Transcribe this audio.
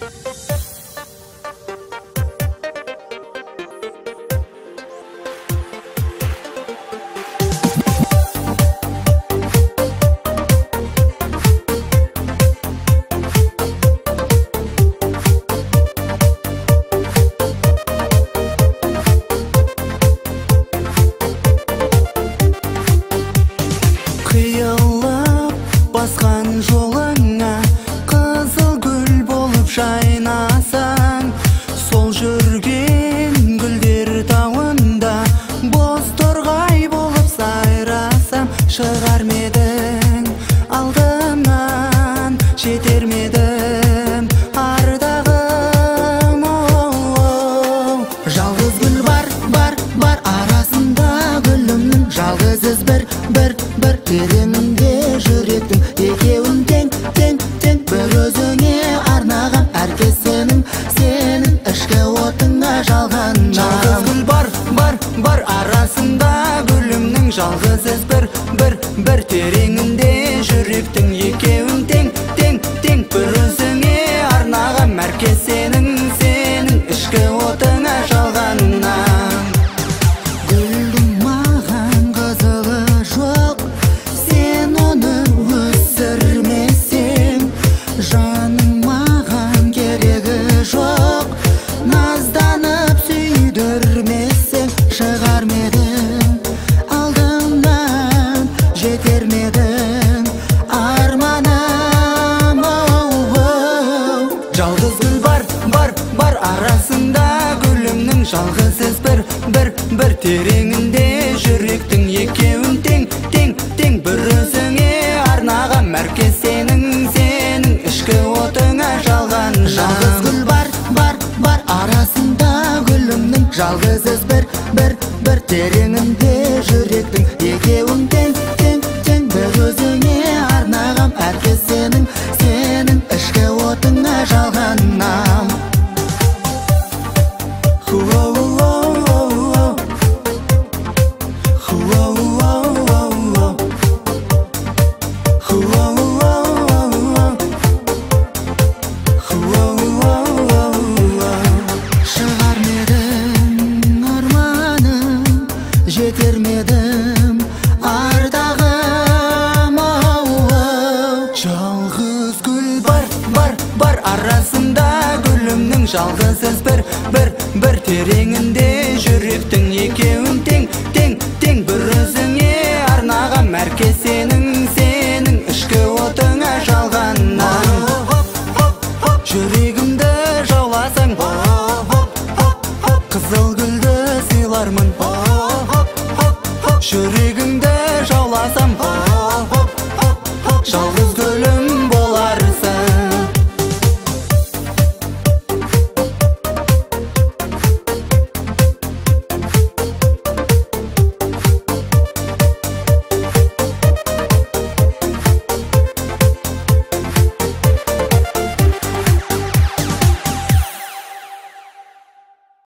Басқан жолыңа қызыл гүл болып жайнасаң, сол жүрген гүлдер тауында боз торғай болып сайрасам, шығар ма едің алдымнан, жетер ме едім ардағым? Жалғыз гүл бар арасында гүлімнің, жалғыз із бір тереңінде жүректің, екеуін тең бір өзіңе арнаған, әркез сенің ішкі отыңа жалған. Жалғыз гүл бар арасында гүлімнің, жалғыз із бір тереңінде жүректің, екеуін тең бір өзіңе арнаған, әркез сенің ішкі отыңа жалған. Шығар ма едің алдымнан, жетер ме едің арманым? Жалғыз гүл бар арасында гүлімнің, жалғыз із бір тереңінде жүректің, екеуін тең бір өзіңе арнаған, әркез сенің ішкі отыңа жалған. Жалғыз гүл бар арасында гүлімнің, жалғыз із бір тереңінде жүректің, екеуің тең бір өзіңе арнаған, әркез сенің ішкі отыңа жалғанам. Жетер ме едім ардағым? Жалғыз гүл бар арасында гүлімнің, жалғыз із бір тереңінде жүректің, екеуін тең бір өзіңе арнаған, әркез сенің ішкі отыңа жалған. Жүрегімді жауласаң, қызыл гүлді сыйлармын. Жүрегім